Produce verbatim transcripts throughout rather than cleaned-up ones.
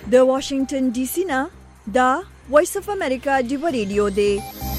د واشنگټن ډي سي نه دا وایس اف امریکا ډیو ریډیو دی.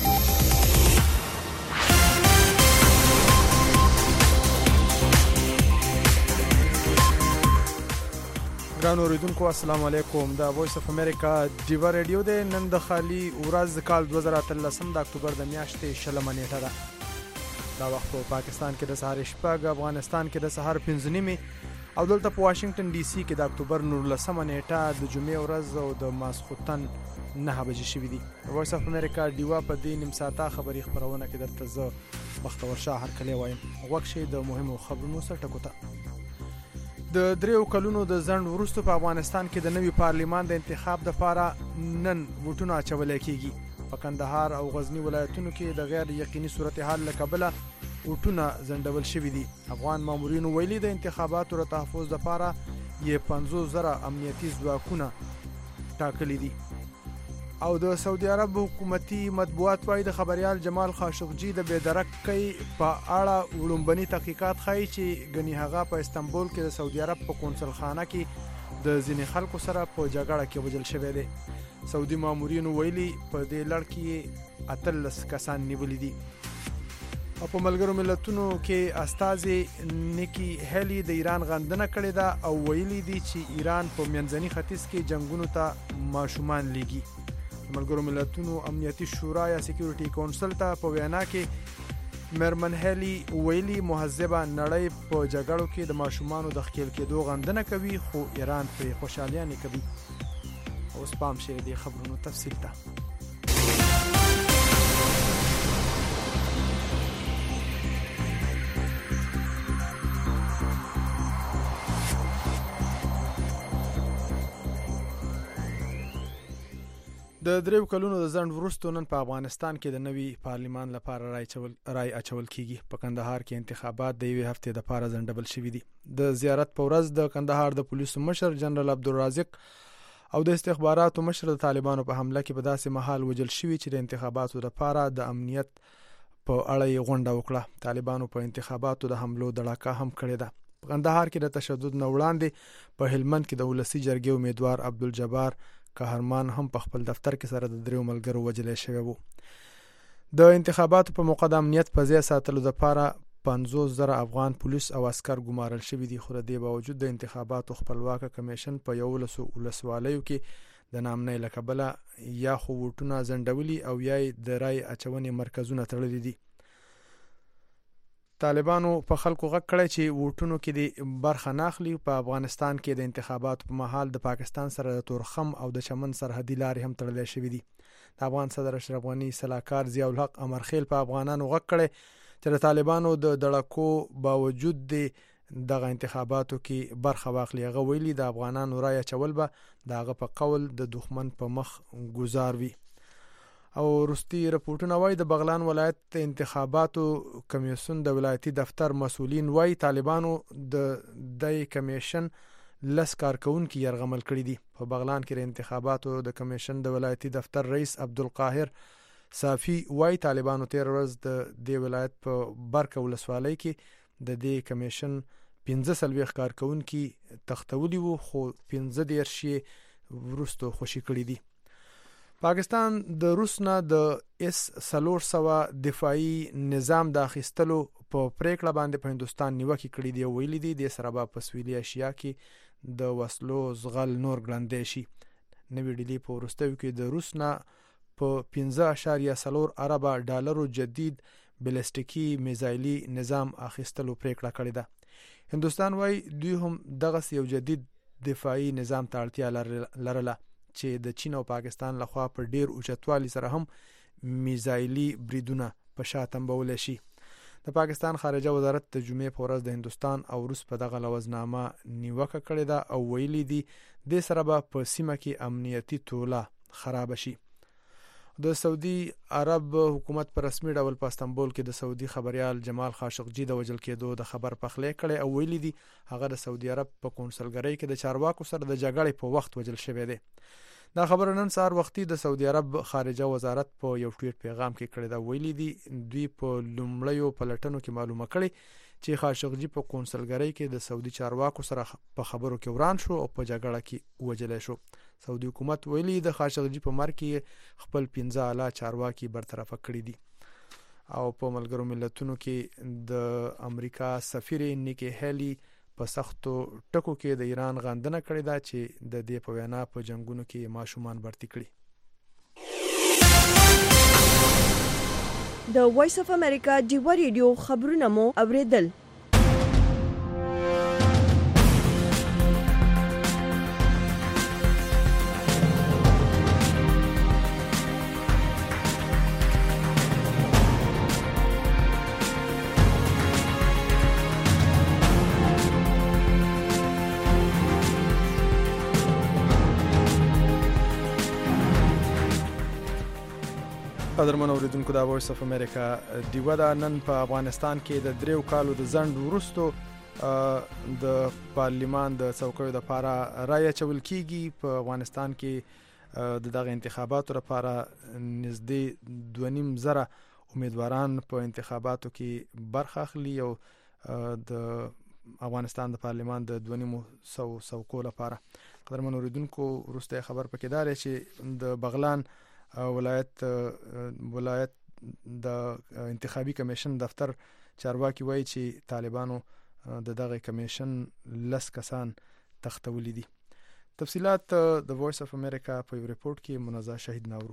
ګرانو اوریدونکو السلام علیکم. دا وایس اف امریکا ډیو ریډیو دی. نن د خالي ورځ کال دوه زره اتلسم د اکتوبر د میاشتې شلمه نیټه ده. دا وخت په پاکستان کې د سهار شپږ، افغانستان کې د سهار پنځه نیمې او دلته په واشنگټن ډي سي کې د اکتوبر نولسمه نیټه د جمعې ورځ او د ماسخوتن نهه بجې شوي دي. وایس اف امریکا ډیو په دې نیم ساعته خبري خبرونه کې درته زه بختور شاه هرکلی وایم. غوږ شئ د مهمو خبرونو سره ټکو ته. د دریو کلونو د ځنډ وروسته په افغانستان کې د نوي پارلیمان د انتخاب لپاره نن ووټونه اچول کېږي. په کندهار او غزنی ولایتونو کې د غیر یقیني صورتحال له کبله ووټونه ځنډول شوي دي. افغان مامورینو ویلي د انتخاباتو د تحفظ لپاره یې پنځوس زره امنیتي ځواکونه ټاکلي دي. او د سعودي عرب حکومتي مطبوعات وايي د خبريال جمال خاشقجي د بېدرکۍ په اړه وړومبني تحقیقات ښایي چې ګنې هغه په استنبول کې د سعودي عرب په قونسل خانه کې د ځینې خلکو سره په جګړه کې وژل شوی دی. سعودي مامورینو ویلي په دې لړ کې اتلس کسان نیولي دي. او په ملګرو ملتونو کې استازي نیکی هیلی د ایران غندنه کړې ده او ویلي دي چې ایران په منځني ختیځ کې جنگونو ته ماشومان لیږي. ملګرو ملتونو امنیتي شورا یا سکیورټي کونسل ته په وینا کې مرمن هیلی ویلي مهذبه نړۍ په جګړو کې د ماشومانو د ښکیل کېدو غندنه کوي خو ایران پرې خوشحالیانې کوي. اوس پام شئ د خبرونو تفصیل ته. د دریو کلونو د ځنډ وروسته نن په افغانستان کې د نوي پارلیمان لپاره رای چول رای اچول کیږي. په کندهار کې انتخابات د یوې هفتې لپاره ځنډول شوي دي. د زیارت په ورځ د کندهار د پولیسو مشر جنرال عبدالرازق او د استخباراتو مشر د طالبانو په حمله کې په داسې مهال وژل شوي چې د انتخاباتو لپاره د امنیت په اړه یې غونډه وکړه. طالبانو په انتخاباتو د حملو دړاکه هم کړې ده. په کندهار کې د تشدد نه وړاندې په هلمند کې د ولسي جرګې امیدوار عبدالجبار قهرمان هم په خپل دفتر کې سره د دریو ملګرو وژل شوی وو. د انتخاباتو په موقع د امنیت په ځای ساتلو لپاره پنځوس زره افغان پولیس او عسكر ګمارل شوي دي. خو د دې باوجود د انتخاباتو خپلواک کمیشن په یولسو ولسوالیو کې د نامنۍ له کبله یا خو ووټونه ځنډولي او یا د رای اچونې مرکزونه تړلي دي. طالبانو په خلکو غږ کړی چې ووټونو کې د برخه ناخلي. په افغانستان کې د انتخاباتو په مهال د پاکستان سره د تورخم او د چمن سرحدي لارې هم تړلې شوې دي. د افغان صدر اشرف غني سلاکار ضیاء الحق امرخیل په افغانانو غږ کړی چې د طالبانو د دړکو باوجود د دغه انتخاباتو کې برخه واخلي. هغه ویلي د افغانانو رای اچول به د هغه په قول د دښمن په مخ ګزار وي. او وروستي رپورټونه وایي د بغلان ولایت انتخاباتو کمیسیون د ولایتي دفتر مسؤلین وایي طالبانو د دای کمیشن لس کارکونکي یرغمل کړي دي. په بغلان کې د انتخاباتو د کمیشن د ولایتي دفتر رئیس عبدالقاهر صافي وایي طالبانو تیر ورځ د دې ولایت په برکه ولسوالۍ کې د دې کمیشن پنځه څلوېښت کارکونکي تختولي وو خو پنځه دېرش یې وروسته خوشي کړي دي. پاکستان د روس نه د اس څلور سوه دفاعي نظام د اخیستلو په پریکړه باندې په هندوستان نیوکې کړي دي او ویلي دي د سره په سویلي اشیا کې د وسلو زغل نور ګړندی شي. نوې ډیلي په وروستیو کې د روس نه په پنځه اعشاریه څلور اربه ډالرو جدید بلستیکي میزایلي نظام اخیستلو پریکړه کړې ده. هندوستان وايي دوی هم دغه یو جدید دفاعي نظام ته اړتیا لرله چې د چین او پاکستان لخوا په ډیر اوچتوالي سره هم میزایلي بریدونه په شا تنبولی شي. د پاکستان خارجه وزارت د جمعې په ورځ د هندوستان او روس په دغه لوزنامه نیوکه کړې ده او ویلي دي دې سره به په سیمه کې امنیتي توله خراب شي. د سعودي عرب حکومت په رسمي ډول په استنبول کې د سعودي خبريال جمال خاشقجي د وژل کېدو د خبر پخلی کړي او ویلي دي هغه د سعودي عرب په قونسلګرۍ کې د چارواکو سره د جګړې په وخت وژل شوی دی. دا خبره نن سهار وختي د سعودي عرب خارجه وزارت په یو ټویټ پیغام کې کړی دا. ویلي دي دوی په لومړیو پلټنو کې معلومه کړي چې خاشقجي په قونسلګرۍ کې د سعودي چارواکو سره په خبرو کې وران شو او په جګړه کې وژل شو. سعودي حکومت ویلي د خاشقجي په مرګ کې خپل پنځه اعلی چارواکي برطرف کړي دي. او په ملګرو ملتونو کې د امریکا سفیر نیکی هیلی په سختو ټکو کې د ایران غندنه کړې ده چې د دې په وینا په جنگونو کې ماشومان برتی کړي. د وایس اف امریکا ډیوا ریډیو خبرونه مو اوریدل. قدرمن اوریدونکو د وایس اف امریکا ډیوا دا نن په افغانستان کې د دریو کالو د ځنډ وروستو د پارلیمان د څوکیو د لپاره رایه چول کیږي. په افغانستان کې د دغه انتخاباتو لپاره نږدې دوه نیم زره امیدواران په انتخاباتو کې برخه اخلي او د افغانستان د پارلیمان د دوه نیم سو څوکو لپاره. قدرمن اوریدونکو وروسته خبر پکې دار چې د بغلان ولایت ولایت د انتخابي کمیشن دفتر چارواکي وایي چې طالبانو د دغه کمیشن لس کسان تختولي دي. تفصيلات د وایس اف امریکا په ریپورت کې منازع شهید ناورو.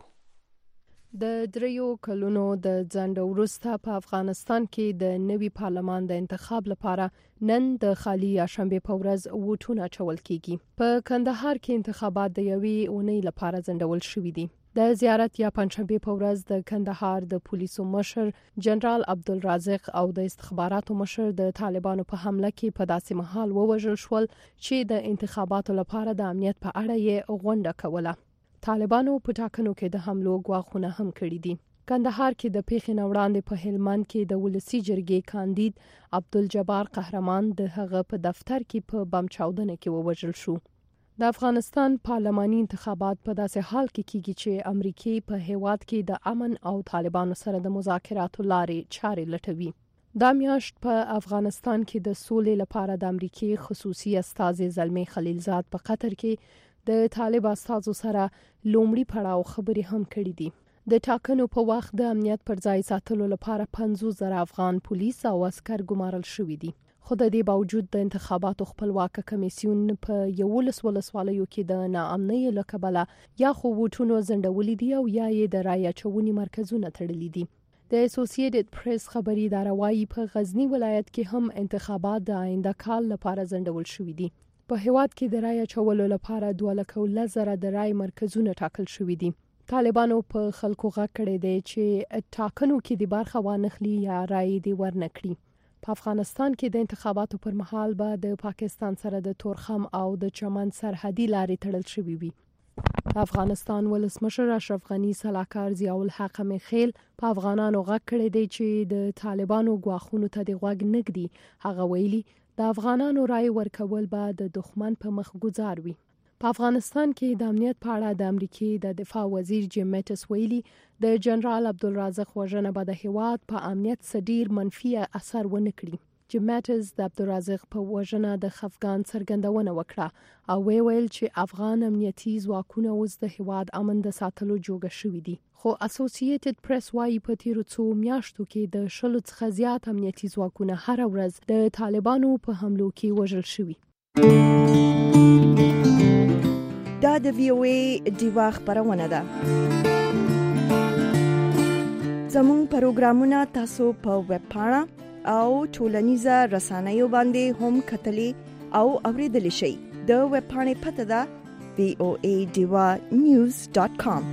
د دریو کلونو د ځنډ وروسته په افغانستان کې د نوي پارلمان د انتخاب لپاره نن د خالي شنبه په ورځ ووټونه چول کیږي. په کندهار کې انتخابات د یوې اونۍ لپاره ځنډول شوې دي. د زیارت یا پنځشنبه په ورځ د کندهار د پولیسو مشر جنرال عبدالرازق او د استخباراتو مشر د طالبانو په حمله کې په داسې مهال ووژل شول چې د انتخاباتو لپاره د امنیت په اړه یې غونډه کوله. طالبانو په ټاکنو کې د حملو غواخونه هم کړي دي. کندهار کې د پیښې نه وړاندې په هلمند کې د ولسی جرګې کاندید عبدالجبار قهرمان د هغه په دفتر کې په بم چاودنه کې ووژل شو. د افغانستان پارلماني انتخابات په داسې حال کې کیږي چې امریکای په هیواد کې د امن او طالبانو سره د مذاکراتو لارې چارې لټوي. دا میاشت په افغانستان کې د سولې لپاره د امریکای خصوصي استازي زلمی خلیلزاد په قطر کې د طالب استازو سره لومړی پړاو خبرې هم کړې دي. د ټاکنو په وخت د امنیت پر ځای ساتلو لپاره پنځوس زره افغان پولیس او عسكر ګمارل شوي دي. خو د دې باوجود د انتخاباتو خپلواک کمیسیون په یولس ولسوالیو کې د ناامنۍ له کبله یا خو ووټونو ځنډولي دي او یا یې د رایه چونې مرکزونه تړلي دي. د اسوسییټډ پریس خبري اداره وايي په غزنی ولایت کې هم انتخابات د آینده کال لپاره ځنډول شوي دي. په هیواد کې د رایه چولو لپاره دوه لکه ولس زره د رای مرکزونه ټاکل شوي دي. طالبانو په خلکو غږ کړی دی چې ټاکنو کې د برخه وانخلي یا رای دی ورنکړي. په افغانستان کې د انتخاباتو پر مهال به د پاکستان سره د تورخم او د چمن سرحدي لارې تړل شوې وي. افغانستان ولسمشر اشرف غنی سلاکار ضیاء الحق میخیل په افغانانو غږ کړی دی چې د طالبانو غواخونو ته د غوږ نږدي. هغه ویلي د افغانانو رای ورکول به د دښمن په مخ گزار وي. په افغانستان کې د امنیت په اړه د امریکای د دفاع وزیر جیم میټس ویلي د جنرال عبدالرازق وژنه به د هیواد په امنیت سډیر منفي اثر ونه کړي. جیم میټس د عبدالرازق په وژنه د خفګان څرګندونه وکړه او ویل چې افغان امنیتي ځواکونه اوس د هیواد امن د ساتلو جوګه شوي دي. خو اسوسییټډ پریس وايي په تیرو څو میاشتو کې د شلو څخه زیات امنیتي ځواکونه هر ورځ د طالبانو په حملو کې وژل شوي. دا د وی او ای ډیوا خبرونه ده. زموږ پروګرامونه تاسو په ویب پاڼه او ټولنیزه رسنیو باندې هم کتلی او اوریدلی شئ. د ویب پاڼې پته ده وی او ای ډیوا نیوز ډاټ کام.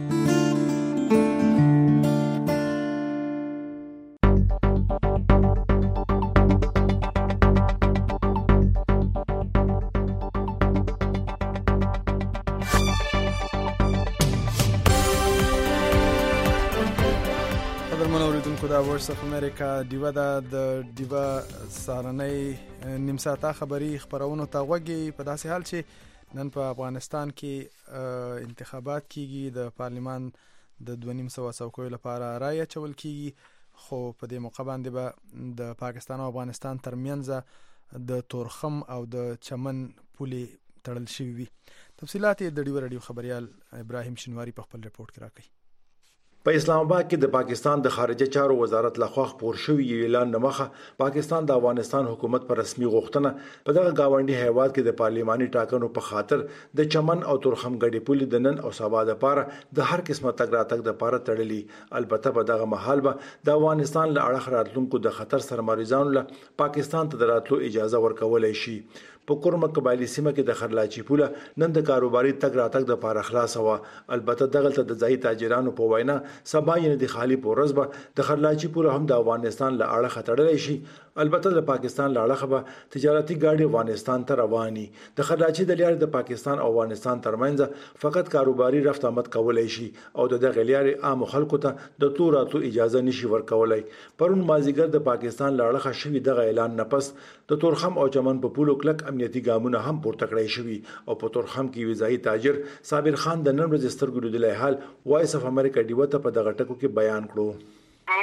دا وایس اف امریکا ډیوا د ډیوا سارنۍ نیم ساعته خبری خبرونو ته وګي. په داسې حال چې نن په افغانستان کې انتخابات کیږي، د پارلیمان د دوه نیم سوه څوکیو لپاره رایه چول کیږي، خو په دې موقع باندې به د پاکستان او افغانستان ترمنځ د تورخم او د چمن پولې تړل شوی وي. تفصيلات د ډیو رادیو خبريال ابراهیم شنواری په خپل ریپورت کې راکړي. په اسلام آباد کې د پاکستان د خارجه چارو وزارت لخوا خپور شوی اعلان نمخه پاکستان د افغانستان حکومت پر رسمي غوښتنه په دغه گاونډي هیواد کې د پارلیماني ټاکنو په خاطر د چمن او تورخم غړي پولي د نن او سبا د پاره د هر قسمه تګ راتګ د پاره تړلي. البته په دغه محل به د افغانستان له اړخ راتلونکو د خطر سرمریزانو له پاکستان ته دراتلو اجازه ورکولای شي. په کورمه قبایلی سیمه کې د خرلاچی پوله نن د کاروباري تګ راتګ د پاره خلاص و. البته دغه ته د ځای تاجرانو په وینا سبا یې د خالی پورز به د خرلاچی پوله هم د افغانستان له اړه خطرلای شي. البته د پاکستان له اړه به تجارتي ګاډي افغانستان ته رواني. د خرلاچی د لارې د پاکستان او افغانستان ترمنځ فقط کاروباري رفت آمد کولای شي او د دغه لارې عام خلکو ته د تور راتلو اجازه نشي ورکولای. پرون مازیګر د پاکستان له اړه شوی دغه اعلان نه پس د تورخم او چمن په پولو کلک امنیتي ګامونه هم پورته کړی شوی او په تورخم کې وزایي تاجر صابر خان د نن ورځې سترګو لیدلای حال وایس اف امریکا ډیو ته په دغه ټکو کې بیان کړو.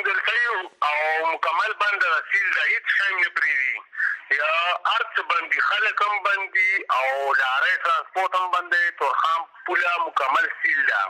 او مکمل بند رسیل زاید شایم نه پریوي یا ارت بندي خلکم بندي او لارې ترانسپورت هم بندي. تورخم پوله مکمل سیل ده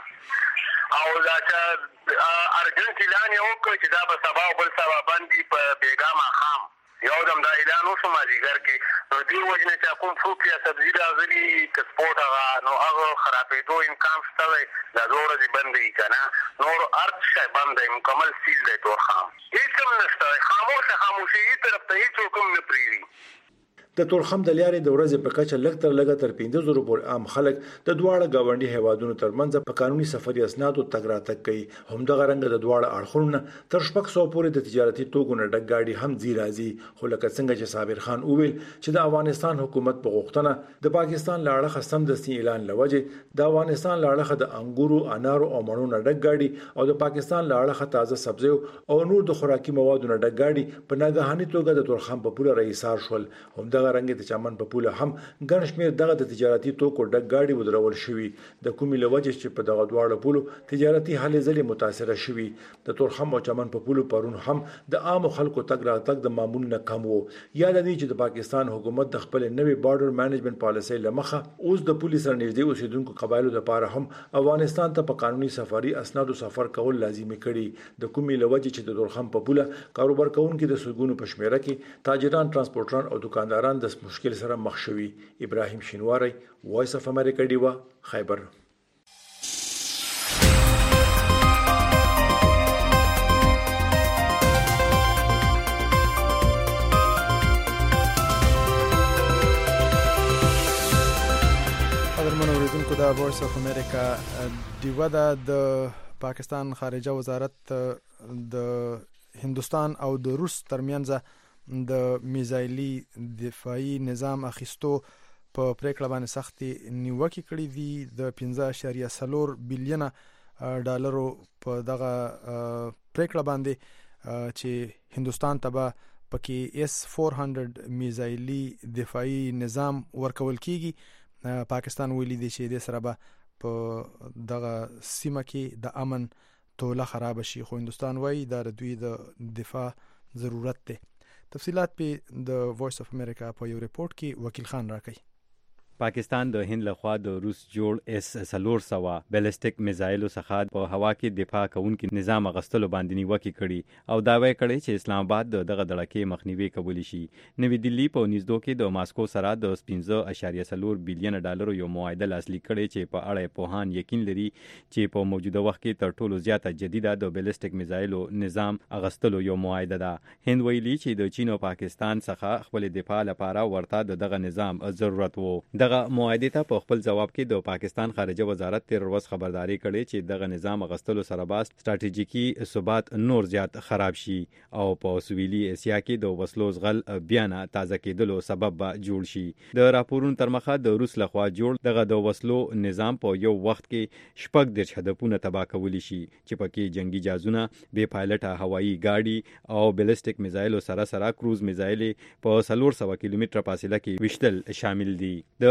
او دا چې ارجنټ اعلان یو کړ چې دا به سبا او بل سبا بندي په بیګا ماخام یو دم دا اعلان وشو مازیګر کې. نو دی وجنه چې کوم څوک یا سبزی راغلي کسپورت هغه نو هغه خرابېدو امکان شته دا زوړ دي بندي کنه نور ارت شي بندي مکمل سیل دی تورخم هیڅ هم نشته. خاموش خاموشي طرف ته هیڅ کوم نه پریوي. د تورخم د لارې د ورځې په کچه لږ تر لږه تر پنځه زره پورې عام خلک د دواړه گاونډي هیوادونو ترمنځ په قانوني سفري اسنادو تګ راتګ کوي. همدغه رنګ د دواړه اړخونو تر شپږ سوه پورې د تجارتي توکو نه ډک ګاډي هم ځي راځي. خو لکه څنګه چې صابر خان وویل چې د افغانستان حکومت په غوښتنه د پاکستان له اړخه سمدستي اعلان لوجه د افغانستان له اړخه د انګورو انارو او مڼو نه ډک ګاډي او د پاکستان له اړخه تازه سبزی او نور د خوراکي موادو نه ډک ګاډي په ناګهاني توګه د تورخم په پوله رئیسار شول. همدغه رنګ د چمن په پوله هم ګڼ شمېر دغه د تجارتي توکو ډک ګاډي ودرول شوي د کومې له وجې چې په دغه دواړو پولو تجارتي هلې ځلې متاثره شوي. د تورخم او چمن په پولو پرون هم د عام خلکو تګ راتګ د معمول نه کم وو. یاد دی چې د پاکستان حکومت د خپل نوې بارډر مینجمنت پالیسۍ لمخه اوس د پولیس سره نږدې اوسیدونکو قبایلو لپاره هم افغانستان ته په قانوني سفري اسنادو سفر کول لازمي کړي. د کومې له وجې چې د تورخم په پوله کاروبار کوونکي د سګونو په شمیره کې تاجران ترانسپورټران او دکانداران د مشکل سره مخ شوي. ابراهیم شینواری وایس اف امریکا ډیوا خیبر. قدرمن اوریدونکو د وایس اف امریکا ډیوا د پاکستان خارجه وزارت د هندستان او د روس ترمنځ د میزایلی دفاعي نظام اخیستو په پریکړه باندې سختي نیوکه کړې دي. د پنځه اعشاریه څلور بلین ډالرو په دغه پریکړه باندې چې هندستان ته به پکې اس چهارصد میزایلی دفاعي نظام ورکول کیږي. پاکستان ویلي دی چې د سره به په دغه سیمه کې د امن توله خراب شي خو هندستان وایي دا د دوی د دفاع ضرورت دی. تفصيلات په د وایس اف امریکا په یو ریپورت کې وکیل خان راکړي. پاکستان د هند لخوا د روس جوړ اس سلور سوا بیلستیک میزایلو څخه په هوا کې دفاع کوونکي نظام غستلو باندې نیوکه کړي او داوی کړي چې اسلام آباد دغه دړکې مخنیوي کولی شي. نوې دلی په نږدو کې د ماسکو سره د پنځه اعشاریه څلور بلین ډالرو یو معاهده لاسلیک کړي چې په اړه پوهان یقین لري چې په موجوده وخت کې تر ټولو زیاته جديده د بیلستیک میزایلو نظام غستلو یو معاهده ده. هند ویلي چې د چین او پاکستان څخه خپل دفاع لپاره ورته دغه نظام ضرورت وو. دغه معاهده ته په خپل جواب کې د پاکستان خارجه وزارت تیر ورځ خبرداري کړې چې دغه نظام غستلو سره باس ستراتیژیکي ثبات نور زیات خراب شي او په سویلي اسیا کې د وسلو زغل بیان تازه کېدلو سبب به جوړ شي. د راپورونو تر مخه د روس لخوا جوړ دغه د وسلو نظام په یو وخت کې شپږ درش هدفونه تباه کولی شي چې پکې جنگي جهازونه، بې پایلټه هوایي ګاډي او بیلستیک میزایلو سره سره کروز میزایل په څلور سوه کیلومتره فاصله کې وشتل شامل دي. د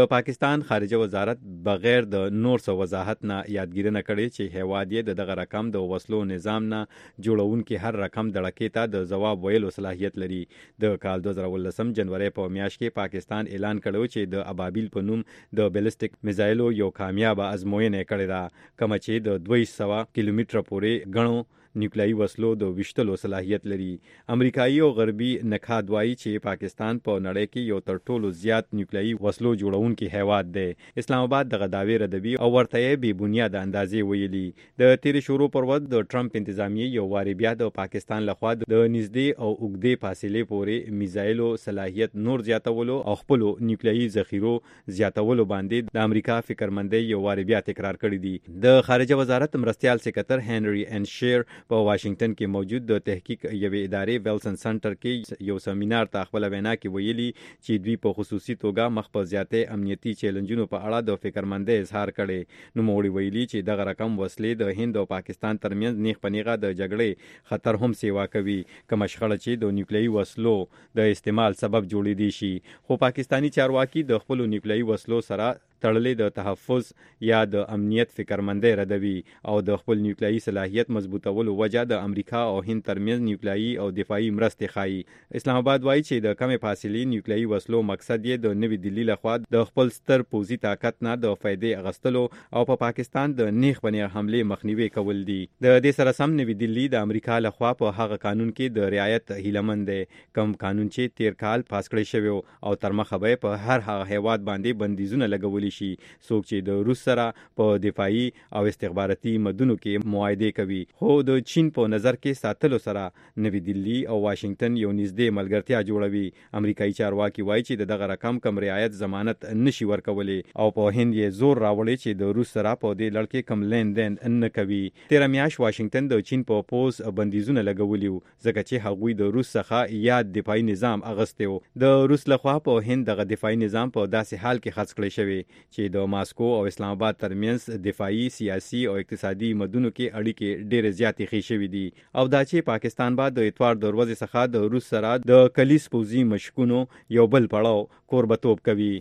پاکستان خارجه وزارت بغیر د نور څه وضاحت نه یادګیرنه کړې چې هیواد یې د دغه رقم د وسلو نظام نه جوړونکي هر رقم دړکې ته د جواب ویلو صلاحیت لري. د کال دوه زره ولسم جنوري په میاشت کې پاکستان اعلان کړو چې د ابابیل په نوم د بیلستیک میزایلو یو کامیاب ازموینه کړې ده، کوم چې د دوه سوه کیلومتره پورې غنو نیوکلیایي وسلو د وشتلو صلاحیت لري. امریکایي او غربي نقاد وایي چې پاکستان په نړۍ کې یو تر ټولو زیات نیوکلیایي وسلو جوړونکي هیواد دی. اسلام آباد دغه دعوی ردوي او ورته یې بې بنیاده اندازې ویلي. د تیر شروع پر وخت د ټرمپ انتظامیه یو واری بیا د پاکستان لخوا د نږدې او اوږدې فاصلې پورې میزایلو صلاحیت نور زیاتولو او خپل نیوکلیایي ذخیرو زیاتولو باندې د امریکا فکرمندۍ یو واری بیا تکرار کړی دی. د خارجه وزارت مرستيال سکرټر هنري انشیر په واشنگټن کې موجود د تحقیق یوې ادارې ویلسن سنټر کې یو سیمینار ته خپل وینا کې ویلي چې دوی په خصوصي توګه مخ په زیاتې امنیتي چیلنجونو په اړه د فکرمندۍ اظهار کړي. نو موړي ویلي چې دغه رقم وسلې د هند او پاکستان ترمنځ نیغ په نیغه د جګړې خطر هم سیوا کوي، کوم شخړه چې د نیوکلیایي وسلو د استعمال سبب جوړې دي شي. خو پاکستانی چارواکي د خپل نیوکلیایي وسلو سره تړلې د تحفظ یا د امنیت فکرمندۍ ردوي او د خپل نیوکلیایي صلاحیت مضبوطولو وجه د امریکا او هند ترمنځ نیوکلیایي او دفاعي مرستې ښایي. اسلام آباد وایي چې د کمې فاصلې نیوکلیایي وسلو مقصد یې د نوې دلی لخوا د خپل ستر پوځي طاقت نه د فائدې اخیستلو او په پا پاکستان د نیغ په نیغه حملې مخنیوي کول دي. د دې سره سم نوې دلی د امریکا لخوا په هغه قانون کې د رعایت هیلمند دی، کوم قانون چې تیر کال پاس کړی شوی او تر مخه به په هر هغه هیواد باندې بندیزونه لګولي شي څوک چې د روس سره په دفاعي او استخباراتي مدونو کې معاهده کوي. خو د چین په نظر کې ساتلو سره نوې دلی او واشنگټن یو نږدې ملګرتیا جوړوي. امریکایي چارواکي وایي چې دغه رقم کم رعایت ضمانت نشي ورکولای او په هند یې زور راوړي چې د روس سره په دې لړ کې کم لین دین نه کوي. تیر میاشت واشنگټن د چین په پوز بندیزونه لګولي ځکه چې هغوی د روس څخه یاد دفاعي نظام اغسته و. د روس لخوا په هند دغه دفاعي نظام په داسې حال کې خرڅ کړی شوی چې د ماسکو او اسلام آباد ترمنځ دفاعي، سیاسي او اقتصادي مدونو کې اړیکې ډېرې زیاتې ښې شوې دي او دا چې پاکستان به د اتوار د ورځې څخه د روس سره د کلیز پوځي مشکونو یو بل پړاو کوربتوب کوي.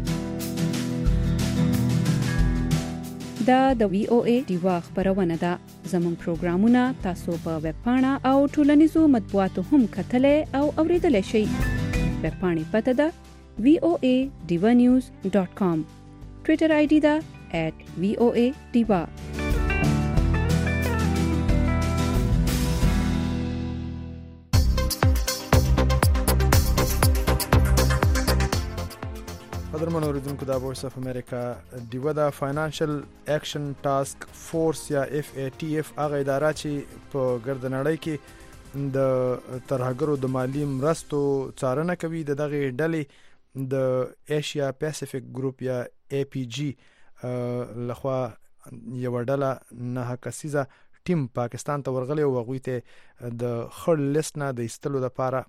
دا د وی او ای دیوا خبرونه ده. زموږ پروګرامونه تاسو په ویب پاڼه او ټولنیزو مطبوعاتو هم کتلې او اوریدلای شئ. ویب پاڼې پته ده وی او ای دیوا نیوز ډاٹ کام. ټویټر آی ډی دا ایٹ وی او ای دیوا. قدرمن اوریدونکو دا وایس اف امریکا دیوا دا فاینانشل اکشن ټاسک فورس یا اف ای ټی اف هغه اداره چې په ګردنړۍ کې د ترهګرو د مالی مرستو څارنه کوي. د دغه ډلې د ایشیا پیسفیک ګروپ یا ای پی جی لخوا یو ډله نه کسیزه ټیم پاکستان ته ورغلی او هغوی ته د خړ لیست نه د ایستلو لپاره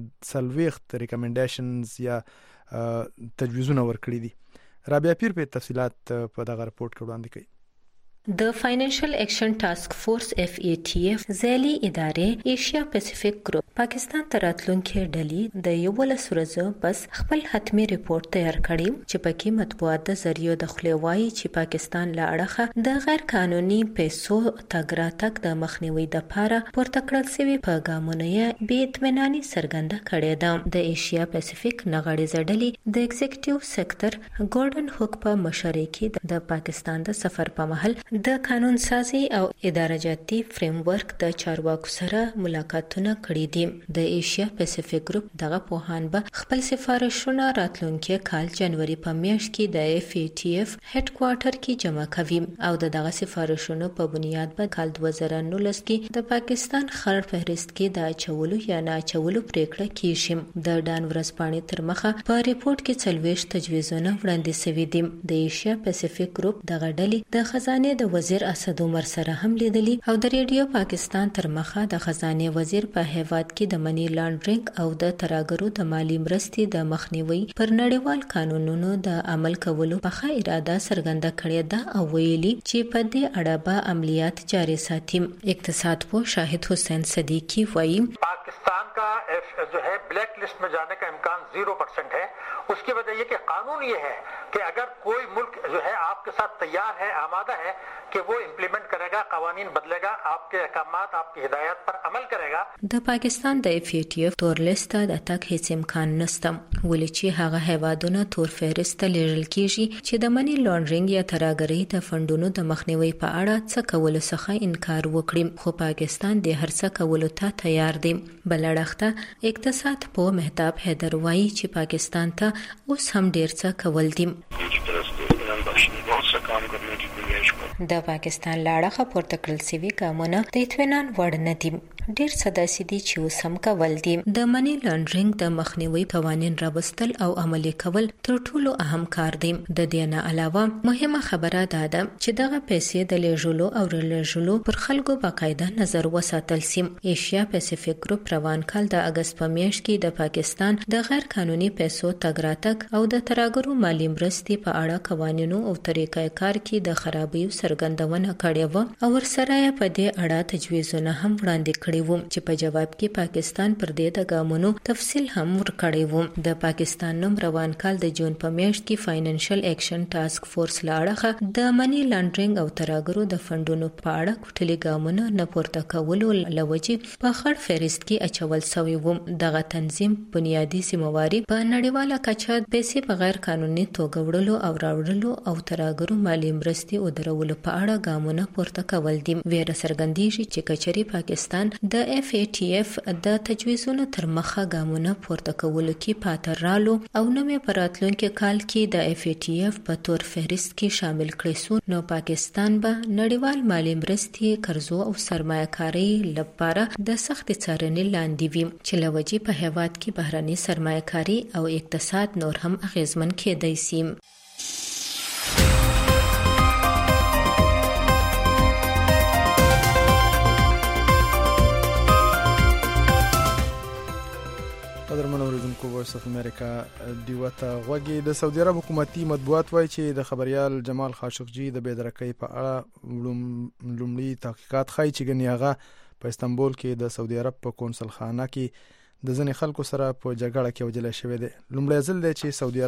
څلوېښت ریکمنډیشنز یا تجویزونه ورکړي دي. رابعه پیر په تفصیلات په دغه رپورت کې وړاندې کوي. د فاینانشل اکشن ټاسک فورس اف ای ټی اف ځالی ادارې ایشیا پیسفیک ګروپ پاکستان ته راتلونکي ډلې د یو ولس ورځ بس خپل حتمی ریپورت تیار کړی چې پکې مطبوعات د ذریعہ د خلوای چې پاکستان لا اړه د غیر قانوني پیسو تګ راتګ د مخنیوي د لپاره پورته کړل شوی پیغامونه یې بې اطمیناني څرګنده کړې ده. د ایشیا پیسفیک نغړې ځړلې د ایگزیکټیو سیکټر ګورډن هوک په مشرۍ کې د پاکستان د سفر په مهال د قانون سازي او اداره جاتي فریم ورک د چارواکو سره ملاقاتونه کړي دي. د ایشیا پیسفیک ګروپ دغه پوهان به خپل سفارشونه راتلونکي کال جنوري په میاشت کې د اف ای ټی اف هډ کوارټر کې جمع کوي او د دغه سفارشونو په بنیاد به کال دوه زره نولس کې د پاکستان خړ فهرست کې د اچولو یا نه اچولو پریکړه کیږي. د ډان ورځپاڼې تر مخه په ریپورت کې څلوېښت تجویزونه وړاندې شوي دي. د ایشیا پیسفیک ګروپ دغه ډلې د خزانه د وزیر اسد عمر سره هم لیدلی او د ریډیو پاکستان تر مخه د خزانه وزیر په هیواد کې د منی لانډرینګ او د تراګرو د مالی مرستې د مخنیوي پر نړیوال قانونونو د عمل کولو په اراده څرګنده کړې ده او ویلي چې په دې اړه به عملیات جاري ساتي. اقتصاد پوه شاهد حسین صدیقی وایي पाकिस्तान का जो है ब्लैक लिस्ट में जाने का इम्कान जीरो परसेंट है। उसकी वजह यह कि कानून ये है कि अगर कोई मुल्क जो है आपके साथ तैयार है, आमादा है कि वो इम्प्लीमेंट करेगा, कानून बदलेगा, आपके अहकामात, आपकी हिदायत पर अमल करेगा। د پاکستان د اف ای ټي اف تور لیست د اتاک هیڅ امکان نشته، ولې چې هغه هیوادونه تور فهرست لیږل کیږي چې د منی لانډرینګ یا تراګرۍ د فندونو د مخنیوي په اړه څه کول څخه انکار وکړي، خو پاکستان د هر څه کولو ته تیار دی. بلړخته اقتصاد په مهتاب حیدر وایي چې پاکستان ته اوس هم ډیر څه کول دي. د پاکستان لاړه پورته کړل سوي ګامونه د اطمینان وړ نه دي. ډیر څه داسې دي چې اوس هم کول دي. د منی لانډرینګ د مخنیوي قوانین راوستل او عملي کول تر ټولو اهم کار دی. د دې نه علاوه مهمه خبره ده چې دغه پیسې د لیږلو او رلېږلو پر خلکو باقاعده نظر وساتل سي. ایشیا پیسفیک ګروپ روان کال د اگست په میاشت کې د پاکستان د غیر قانوني پیسو تګ راتګ او د تراګرو مالی مرستې په اړه قوانینو او طریقې کار کې د خرابیو څرګندونه کړې و او ورسره یې په دې اړه تجویزونه هم وړاندې کړي و چې په جواب کې پاکستان پر دې د ګامونو تفصیل هم ورکړی و. د پاکستان نوم روان کال د جون په میاشت کې فاینانشل ایکشن ټاسک فورس لاړه د منی لانډرینګ او تراګرو د فندونو په اړه کوټلي ګامونه نه پورته کولو لوجې په خړ فهرست کې اچول شوی و. دغه تنظیم بنیادی سیمواري په نړیواله کچه پیسې په غیر قانوني توګه وړلو او راوړلو او تراګرو مالی مرستې او درولو په اړه ګامونه پورته کول دي. ویره څرګندېږي چې کچري پاکستان د اف ای ټي اف د تجویزونو تر مخه ګامونه پورته کولو کې پاتې رالو او نوې په راتلونکي کال کې د اف ای ټي اف په تور فهرست کې شامل کړي سو، نو پاکستان به نړیوال مالی مرستې، قرضو او سرمایه‌کارۍ لپاره د سخت څارنې لاندې وي چې لوجې په هیواد کې بهرنۍ سرمایه‌کاري او اقتصاد نور هم اغیزمن کېدای شي. قدرمن اوریدونکو وایس اف امریکا دیوته غوږی د سعودي عرب حکومتي مطبوعات وایي چې د خبريال جمال خاشقجي د بېدرکۍ په اړه لومړی تحقیقات ښیي چې ګنې هغه په استنبول کې د سعودي عرب په کونسل خانه کې د ځینې خلکو سره په جګړه کې وژل شوی دی. لومړی ځل دی چې سعودي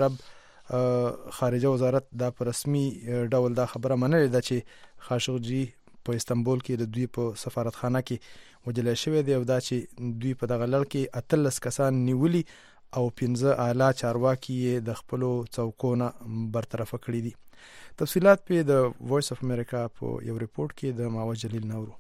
عرب خارجه وزارت دا په رسمي ډول دا خبره منلې ده چې خاشقجي په استنبول کې د دوی په سفارتخانه کې وجل شوی دی او دا چې دوی په دغه لړ کې اتلس کسان نیولي او پنځه اعلی چارواکي د خپل څوکونه برطرف کړي دي. تفصيلات په د وایس اف امریکا په یو ریپورت کې د ماوه جلیل نورو.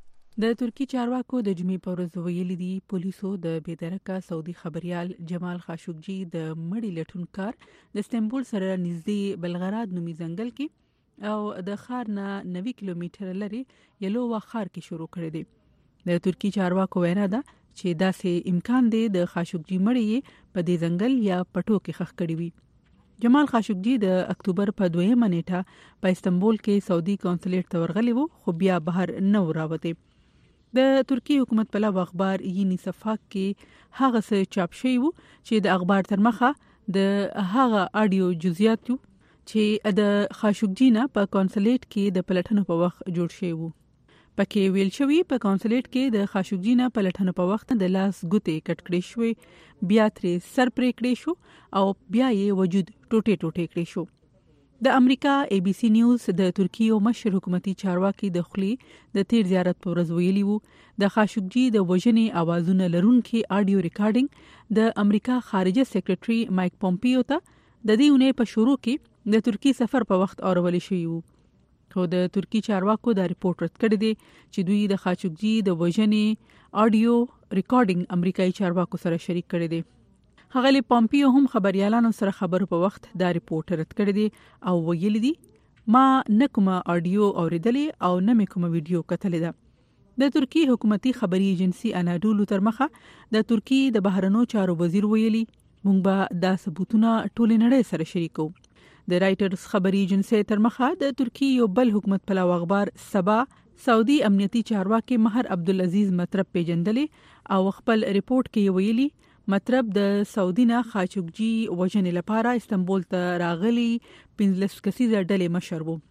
د ترکی چارواکو د جمعې په ورځ ویلي دي پولیسو د بېدرکه سعودي خبريال جمال خاشقجي د مړی لټونکار د استنبول سره نږدې بلغراد نومي ځنګل کې او د خار نه نوي کیلومتر لري یلووا خار کې شروع کړی دی. د ترکی چارواکو وینا ده چې داسې امکان دی د خاشقجي مړی په دې ځنګل یا پټو کې خښ کړی وي. جمال خاشقجي د اکتوبر په دویمه نیټه په استنبول کې سعودي کونسلیټ ته ورغلی وو خو بیا بهر نه راوته. د ترکی حکومت په لور اخبار یینی صفحه کې هغه څه چاپ شوی وو چې د اخبار تر مخه د هغه اډیو جزئیات چې د خاشقجي نه په کونسلیټ کې د پلټنو په وخت جوړ شوی وو. پکې ویل شوی په کونسلیټ کې د خاشقجي نه پلټنو په وخت د لاس ګوتې کټ کړې شوې، بیا ترې سر پرې کړې شو او بیا یې وجود ټوټه ټوټه کړې شو. د امریکا ای بي سي نیوز د ترکی او مشر حکومتي چارواکي د خلی د تیر زیارت په ورځ ویلي وو د خاشقجي د وژنې اوازونه لرونکي اډیو ریکارډینګ د امریکا خارجه سیکریټري مایک پومپیو ته د دې اونۍ په شروع کې د ترکی سفر په وخت اورول شوی وو. خو د ترکی چارواکو دا ریپورت رد کړی دی چې دوی د خاشقجي د وژنې اډیو ریکارډینګ امریکایي چارواکو سره شریک کړی دی. هغه پومپیو هم خبريالانو سره خبرو په وخت دا ریپورت رد کړی دی او ویلي دی ما نه کومه اډیو اوریدلې او نه مې کومه ویډیو کتلې ده. د ترکی حکومتي خبري ایجنسی اناډولو تر مخه د ترکی د بهرنیو چارو وزیر ویلي مونږ به دا ثبوتونه ټول نړۍ سره شریکو. د رائټرز خبري ایجنسی تر مخه د ترکی یو بل حکومت پلاو اخبار سبا سعودي امنیتي چارواکي مهر عبدالعزيز مطرب پیجندلې او خپل ریپورت کې ویلي مطرب د سعودي نه خاشقجي وژنې لپاره استنبول ته راغلي پنځلس کسیزه ډلې مشر وو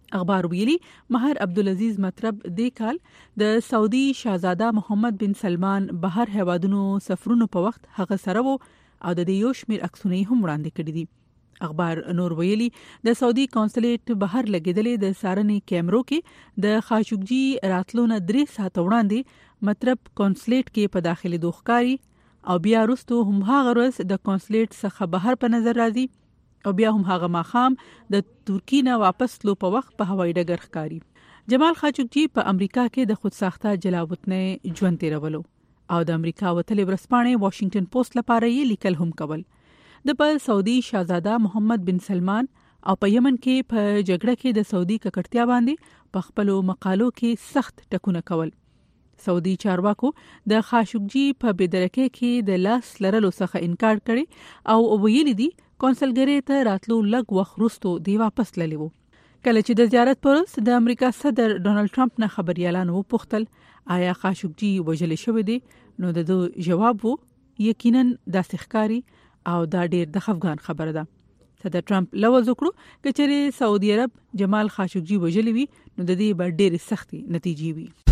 اخبار ویلي ماهر عبدالعزیز مطرب د کال د سعودي شاهزاده محمد بن سلمان بهر هوادونو سفرونو په وخت هغه سره وو او د یو شمیر عکسونه هم وړاندې کړي دي. اخبار نور ویلي د سعودي کونسلیټ بهر لګیدلې د سارنې کیمرو کې د خاشقجي راتلونه درې ساعت وړاندې مطرب کونسلیټ کې په داخلي دوخکاری او بیا وروسته هم هغه ورځ د کونسلیټ څخه بهر په نظر راځي او بیا هم هغه ماخام د ترکی نه واپس تلو په وخت په هوایي ډګر ښکاری. جمال خاشقجي په امریکا کې د خودساخته جلاوطنۍ ژوند تیرولو او د امریکا وتلې ورځپاڼې واشنگټن پوسټ لپاره یې لیکل هم کول. د په سعودي شاهزاده محمد بن سلمان او په یمن کې په جګړه کې د سعودي ککړتیا باندې په خپل مقالو کې سخت ټکونه کول. سعودي چارواکو د خاشقجي په بېدرکۍ کې د لاس لرلو څخه انکار کړي او ویلي دي کونسلګری ته راتلو لږ وخت وروسته دی واپس تللی وو. کله چې د زیارت پر وروسته د امریکا صدر ډونالد ټرمپ نه خبريالان وپوښتل آیا خاشقجي وژل شوی دی نو د جواب وو یقینا داسې ښکاري او دا ډیر د خفګان خبره ده. صدر ټرمپ لوز وکړو چې چېرې سعودي عرب جمال خاشقجي وژلی وي نو د دې به ډېرې سختې نتیجې وي.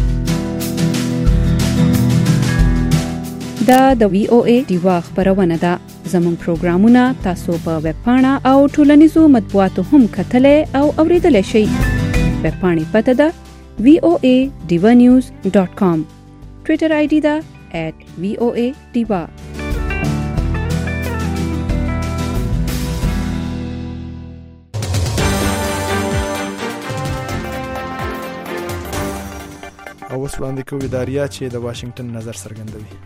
دا د وی او ای دیوا خبرونه ده. زموږ پروګرامونه تاسو په ویب پاڼه او ټولنیزو مطبوعاتو هم کتلای او اوریدلای شئ. ویب پاڼې پته ده وی او ای ډیوا نیوز ډاٹ کام. ټویټر آی ډي ده ایٹ وی او ای ډیوا. او اوس وړاندې کوي داریا چې د واشنگټن نظر څرګندوي.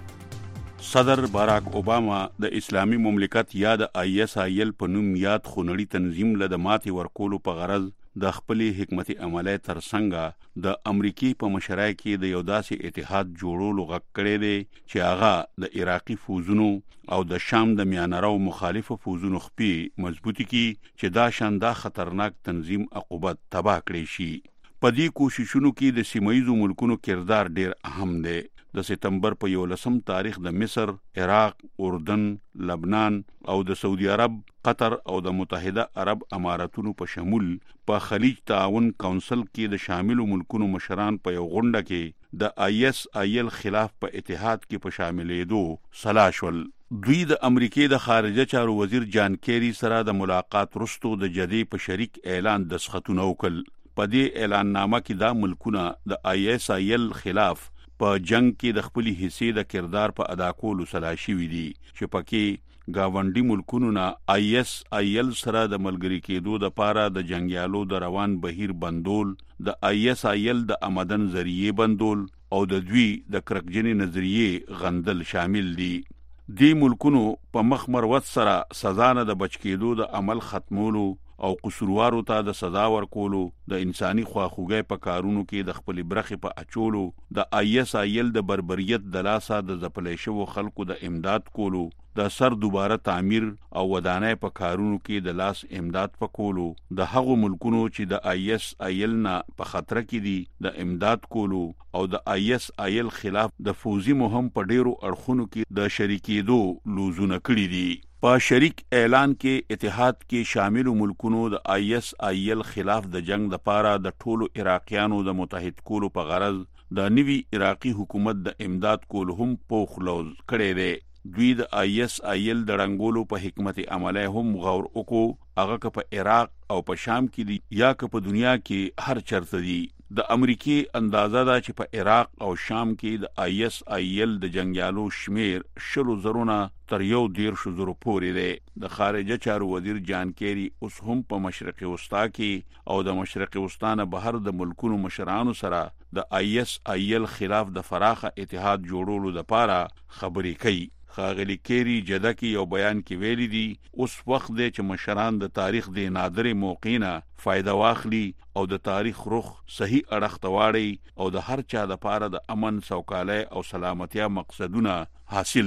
صدر باراک اوباما د اسلامي مملکت یا د آی ایس آی ایل په نوم یاد خونړي تنظیم له د ماتې ورکولو په غرض د خپلې حکمت عملی ترڅنګ د امریکای په مشرۍ کې د یو داسې اتحاد جوړولو غږ کړی دی چې هغه د عراقي فوزونو او د شام د میانرو مخالفو فوزونو خپې مضبوطی کی چې دا شاندا خطرناک تنظیم عقوبت تباه کړي شي. په دې کوششونو کې د سیمایي ملکونو کردار ډیر اهم دی. د سپتمبر په یولسم تاریخ د مصر، عراق، اردن، لبنان او د سعودي عرب، قطر او د متحده عرب اماراتونو په شمول په خلیج تعاون کونسل کې د شامل ملکونو مشران په یو غونډه کې د آی ایس آی ایل خلاف په اتحاد کې په شاملېدو سلا شول. دوی د امریکای د خارجه چارو وزیر جان کیری سره د ملاقات وروسته د جدي په شریک اعلان دسخطونه وکړل. په دې اعلان نامه کې دا ملکونه د آی ایس آی ایل خلاف په جنگ کې د خپل حصے د کردار په ادا کولو سلا شوي دي چې پکې گاونډي ملکونو نه آی ایس آی ایل سره د ملګری کېدو د پاره د جنگیالو د روان بهیر بندول، د آی ایس آی ایل د آمدن ذریعہ بندول او د دوی د کرکجنې نظریه غندل شامل دي. دی ملکونو په مخ مروت سره سزا نه د بچ کېدو د عمل ختمولو او قصوروارو ته د سزا ورکولو، د انساني خواخوږۍ په کارونو کې د خپل برخې په اچولو، د آی ایس آی ایل د بربریت د لاسه د ځپلې شوو خلکو د امداد کولو، د سر دوباره تعمیر او ودانۍ په کارونو کې د لاس امداد پکولو، د هغو ملکونو چې د آی ایس آی ایل نه په خطر کې دي د امداد کولو او د آی ایس آی ایل خلاف د فوزي مهم په ډیرو اړخونو کې د شریکېدو لوزونه کړي دي. په شریک اعلان کې اتحاد کې شامل ملکونو د آی ایس آی ایل خلاف د جنگ د پاره د ټولو عراقیانو د متحد کولو په غرض د نوي عراقي حکومت د امداد کول هم پوخ لوز کړي دي. دوی د آی ایس آی ایل د رنګولو په حکمت عملی هم غور وکړو، هغه که په عراق او په شام کې دي یا که په دنیا کې هر چرته دي. د امریکای اندازه ده چې په عراق او شام کې د آی ایس آی ایل د جنگیالو شمیر شلو زرونه تر یو دیرشو زرو پورې دی. د خارجه چارو وزیر جان کیری اوس هم په مشرق وسطا کې او د مشرق وسطا نه بهر د ملکونو مشرانو سره د آی ایس آی ایل خلاف د فراخه اتحاد جوړولو لپاره خبرې کوي. خاغلی کیری جده کې یو بیان کې ویلي دي اوس وخت دی چې مشران د تاریخ د نادرې موقع نه فائدہ واخلي او د تاریخ رخ صحیح اړخ ته واړي او د هر چا لپاره د امن، سوکالۍ او سلامتیا مقصدونه حاصل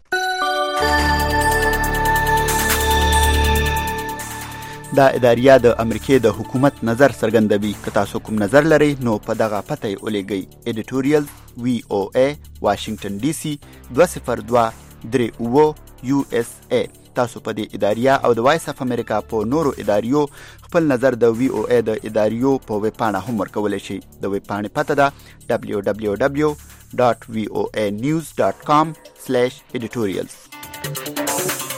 کړي. دا اداریه د امریکای د حکومت نظر څرګندوي. که تاسو کوم نظر لرئ نو په دغه پته یې ولیږئ. ایډیټوریال وی او ای واشنگټن ډي سي دوه صفر دوه درې اوه یو اس ای تاسو په دې اداریه او د وایس اف امریکا په نورو اداریو خپل نظر د وی او ای د اداریو په ویب پاڼه هم ورکولی شئ. د ویب پاڼې پته ده دبلیو دبلیو دبلیو ډاټ وی او ای نیوز ډاټ کام سلیش ایډیټوریلز.